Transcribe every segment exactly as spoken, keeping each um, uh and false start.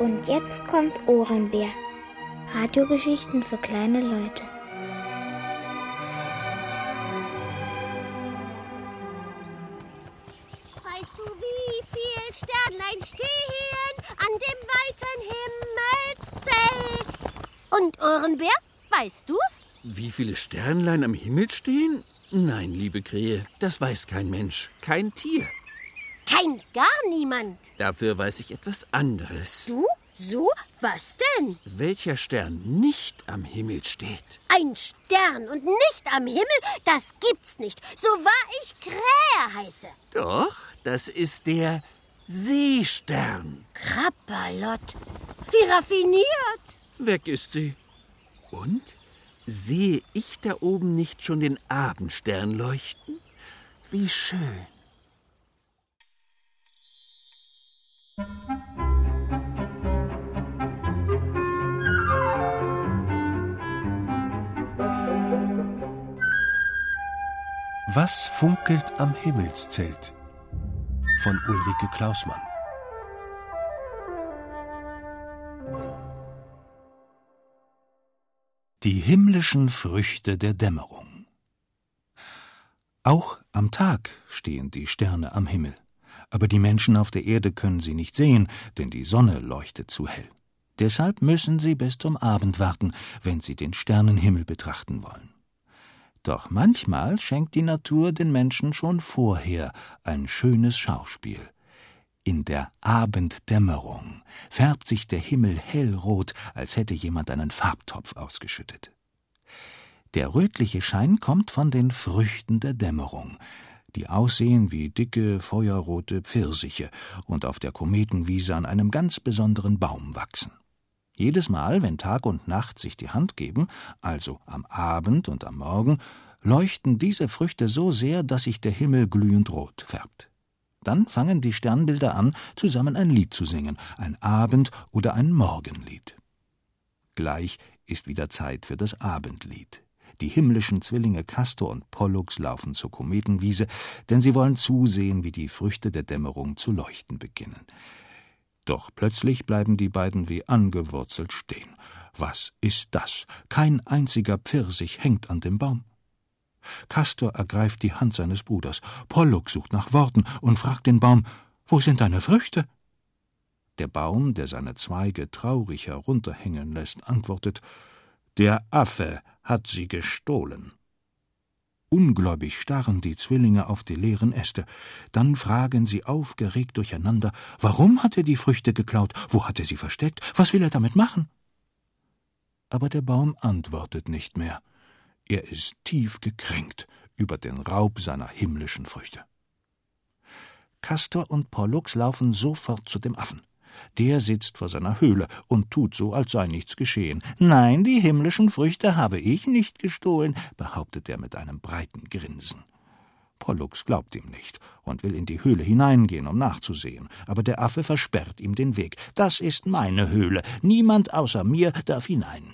Und jetzt kommt Ohrenbär. Radiogeschichten für kleine Leute. Weißt du, wie viel Sternlein stehen an dem weiten Himmelszelt? Und Ohrenbär, weißt du's? Wie viele Sternlein am Himmel stehen? Nein, liebe Krähe, das weiß kein Mensch, kein Tier. Kein gar niemand. Dafür weiß ich etwas anderes. Du? So? Was denn? Welcher Stern nicht am Himmel steht? Ein Stern und nicht am Himmel? Das gibt's nicht. So wahr ich Krähe heiße. Doch, das ist der Seestern. Krapperlott. Wie raffiniert. Weg ist sie. Und? Sehe ich da oben nicht schon den Abendstern leuchten? Wie schön. Was funkelt am Himmelszelt? Von Ulrike Klausmann. Die himmlischen Früchte der Dämmerung. Auch am Tag stehen die Sterne am Himmel, aber die Menschen auf der Erde können sie nicht sehen, denn die Sonne leuchtet zu hell. Deshalb müssen sie bis zum Abend warten, wenn sie den Sternenhimmel betrachten wollen. Doch manchmal schenkt die Natur den Menschen schon vorher ein schönes Schauspiel. In der Abenddämmerung färbt sich der Himmel hellrot, als hätte jemand einen Farbtopf ausgeschüttet. Der rötliche Schein kommt von den Früchten der Dämmerung, die aussehen wie dicke, feuerrote Pfirsiche und auf der Kometenwiese an einem ganz besonderen Baum wachsen. Jedes Mal, wenn Tag und Nacht sich die Hand geben, also am Abend und am Morgen, leuchten diese Früchte so sehr, dass sich der Himmel glühend rot färbt. Dann fangen die Sternbilder an, zusammen ein Lied zu singen, ein Abend- oder ein Morgenlied. Gleich ist wieder Zeit für das Abendlied. Die himmlischen Zwillinge Castor und Pollux laufen zur Kometenwiese, denn sie wollen zusehen, wie die Früchte der Dämmerung zu leuchten beginnen. Doch plötzlich bleiben die beiden wie angewurzelt stehen. Was ist das? Kein einziger Pfirsich hängt an dem Baum. Castor ergreift die Hand seines Bruders. Pollux sucht nach Worten und fragt den Baum: »Wo sind deine Früchte?« Der Baum, der seine Zweige traurig herunterhängen lässt, antwortet: »Der Affe hat sie gestohlen.« Ungläubig starren die Zwillinge auf die leeren Äste. Dann fragen sie aufgeregt durcheinander: »Warum hat er die Früchte geklaut? Wo hat er sie versteckt? Was will er damit machen?« Aber der Baum antwortet nicht mehr. Er ist tief gekränkt über den Raub seiner himmlischen Früchte. Castor und Pollux laufen sofort zu dem Affen. Der sitzt vor seiner Höhle und tut so, als sei nichts geschehen. »Nein, die himmlischen Früchte habe ich nicht gestohlen«, behauptet er mit einem breiten Grinsen. Pollux glaubt ihm nicht und will in die Höhle hineingehen, um nachzusehen. Aber der Affe versperrt ihm den Weg. »Das ist meine Höhle. Niemand außer mir darf hinein.«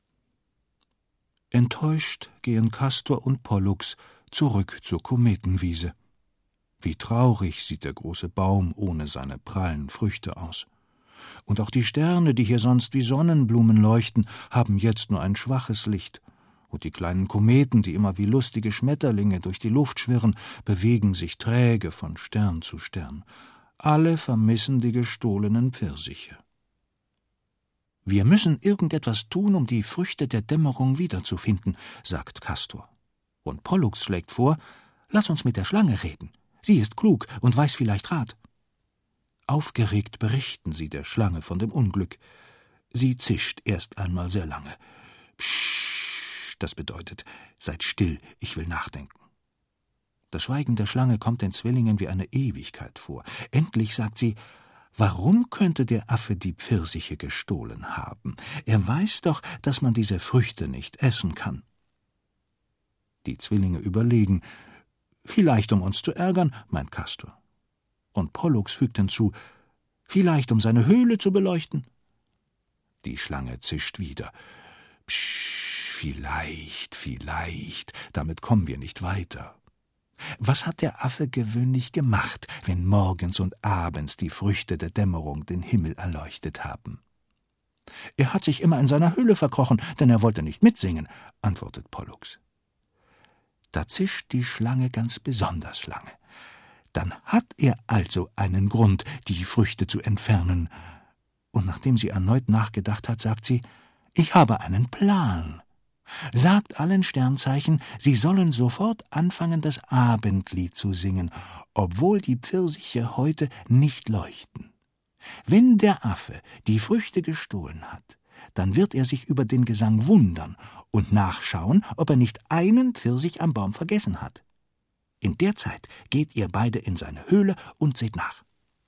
Enttäuscht gehen Castor und Pollux zurück zur Kometenwiese. Wie traurig sieht der große Baum ohne seine prallen Früchte aus. Und auch die Sterne, die hier sonst wie Sonnenblumen leuchten, haben jetzt nur ein schwaches Licht. Und die kleinen Kometen, die immer wie lustige Schmetterlinge durch die Luft schwirren, bewegen sich träge von Stern zu Stern. Alle vermissen die gestohlenen Pfirsiche. »Wir müssen irgendetwas tun, um die Früchte der Dämmerung wiederzufinden«, sagt Castor. Und Pollux schlägt vor: »Lass uns mit der Schlange reden. Sie ist klug und weiß vielleicht Rat.« Aufgeregt berichten sie der Schlange von dem Unglück. Sie zischt erst einmal sehr lange. »Pssch«, das bedeutet: »Seid still, ich will nachdenken.« Das Schweigen der Schlange kommt den Zwillingen wie eine Ewigkeit vor. Endlich sagt sie: »Warum könnte der Affe die Pfirsiche gestohlen haben? Er weiß doch, dass man diese Früchte nicht essen kann.« Die Zwillinge überlegen. »Vielleicht, um uns zu ärgern«, meint Castor. Und Pollux fügt hinzu: »Vielleicht, um seine Höhle zu beleuchten.« Die Schlange zischt wieder. »Psch, vielleicht, vielleicht, damit kommen wir nicht weiter.« Was hat der Affe gewöhnlich gemacht, wenn morgens und abends die Früchte der Dämmerung den Himmel erleuchtet haben? Er hat sich immer in seiner Höhle verkrochen, denn er wollte nicht mitsingen, antwortet Pollux. Da zischt die Schlange ganz besonders lange. Dann hat er also einen Grund, die Früchte zu entfernen. Und nachdem sie erneut nachgedacht hat, sagt sie, ich habe einen Plan. Sagt allen Sternzeichen, sie sollen sofort anfangen, das Abendlied zu singen, obwohl die Pfirsiche heute nicht leuchten. Wenn der Affe die Früchte gestohlen hat, dann wird er sich über den Gesang wundern und nachschauen, ob er nicht einen Pfirsich am Baum vergessen hat. In der Zeit geht ihr beide in seine Höhle und seht nach.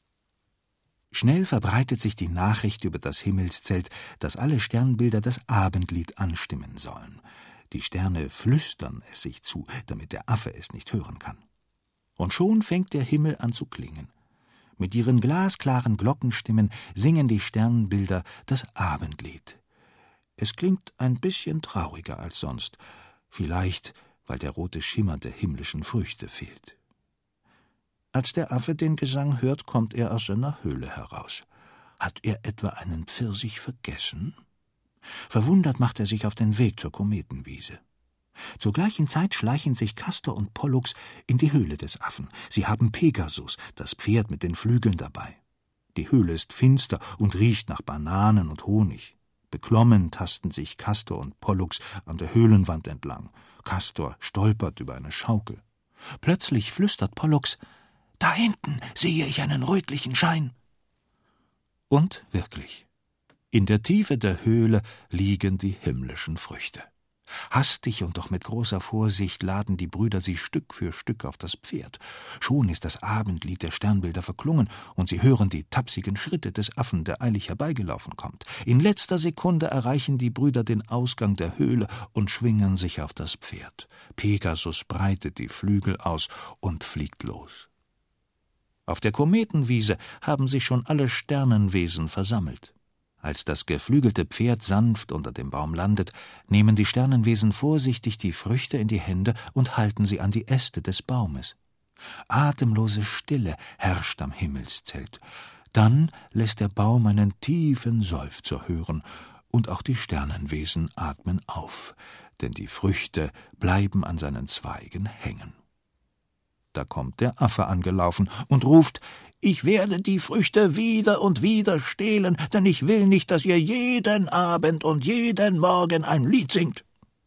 Schnell verbreitet sich die Nachricht über das Himmelszelt, dass alle Sternbilder das Abendlied anstimmen sollen. Die Sterne flüstern es sich zu, damit der Affe es nicht hören kann. Und schon fängt der Himmel an zu klingen. Mit ihren glasklaren Glockenstimmen singen die Sternbilder das Abendlied. Es klingt ein bisschen trauriger als sonst, vielleicht weil der rote Schimmer der himmlischen Früchte fehlt. Als der Affe den Gesang hört, kommt er aus seiner Höhle heraus. Hat er etwa einen Pfirsich vergessen? Verwundert macht er sich auf den Weg zur Kometenwiese. Zur gleichen Zeit schleichen sich Castor und Pollux in die Höhle des Affen. Sie haben Pegasus, das Pferd mit den Flügeln, dabei. Die Höhle ist finster und riecht nach Bananen und Honig. Beklommen tasten sich Castor und Pollux an der Höhlenwand entlang. Castor stolpert über eine Schaukel. Plötzlich flüstert Pollux, »Da hinten sehe ich einen rötlichen Schein.« Und wirklich, in der Tiefe der Höhle liegen die himmlischen Früchte. Hastig und doch mit großer Vorsicht laden die Brüder sie Stück für Stück auf das Pferd. Schon ist das Abendlied der Sternbilder verklungen, und sie hören die tapsigen Schritte des Affen, der eilig herbeigelaufen kommt. In letzter Sekunde erreichen die Brüder den Ausgang der Höhle und schwingen sich auf das Pferd. Pegasus breitet die Flügel aus und fliegt los. Auf der Kometenwiese haben sich schon alle Sternenwesen versammelt. Als das geflügelte Pferd sanft unter dem Baum landet, nehmen die Sternenwesen vorsichtig die Früchte in die Hände und halten sie an die Äste des Baumes. Atemlose Stille herrscht am Himmelszelt. Dann lässt der Baum einen tiefen Seufzer hören, und auch die Sternenwesen atmen auf, denn die Früchte bleiben an seinen Zweigen hängen. Da kommt der Affe angelaufen und ruft, »Ich werde die Früchte wieder und wieder stehlen, denn ich will nicht, dass ihr jeden Abend und jeden Morgen ein Lied singt.«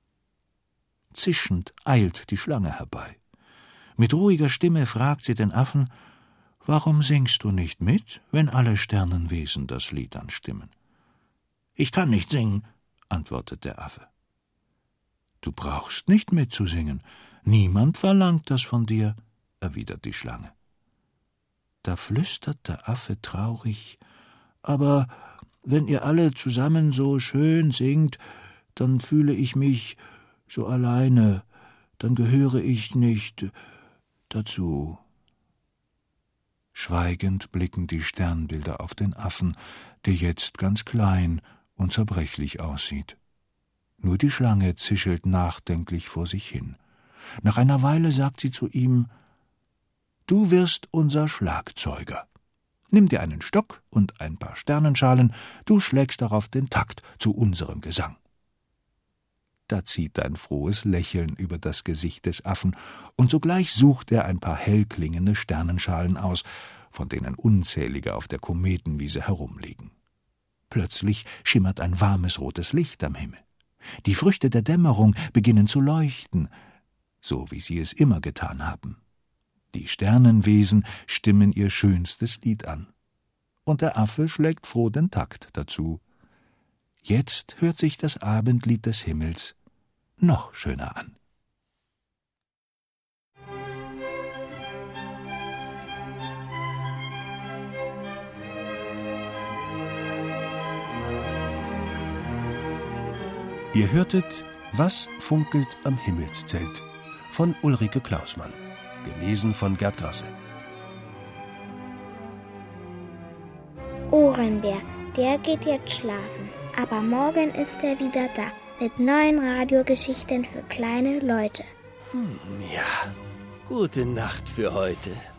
Zischend eilt die Schlange herbei. Mit ruhiger Stimme fragt sie den Affen, »Warum singst du nicht mit, wenn alle Sternenwesen das Lied anstimmen?« »Ich kann nicht singen«, antwortet der Affe. »Du brauchst nicht mitzusingen. Niemand verlangt das von dir«, erwidert die Schlange. Da flüstert der Affe traurig, »Aber wenn ihr alle zusammen so schön singt, dann fühle ich mich so alleine, dann gehöre ich nicht dazu.« Schweigend blicken die Sternbilder auf den Affen, der jetzt ganz klein und zerbrechlich aussieht. Nur die Schlange zischelt nachdenklich vor sich hin. Nach einer Weile sagt sie zu ihm, »Du wirst unser Schlagzeuger. Nimm dir einen Stock und ein paar Sternenschalen, du schlägst darauf den Takt zu unserem Gesang.« Da zieht ein frohes Lächeln über das Gesicht des Affen, und sogleich sucht er ein paar hellklingende Sternenschalen aus, von denen unzählige auf der Kometenwiese herumliegen. Plötzlich schimmert ein warmes rotes Licht am Himmel. Die Früchte der Dämmerung beginnen zu leuchten, so wie sie es immer getan haben. Die Sternenwesen stimmen ihr schönstes Lied an. Und der Affe schlägt froh den Takt dazu. Jetzt hört sich das Abendlied des Himmels noch schöner an. Ihr hörtet »Was funkelt am Himmelszelt« von Ulrike Klausmann. Gelesen von Gerd Grasse. Ohrenbär, der geht jetzt schlafen. Aber morgen ist er wieder da mit neuen Radiogeschichten für kleine Leute. Hm, ja, Gute Nacht für heute.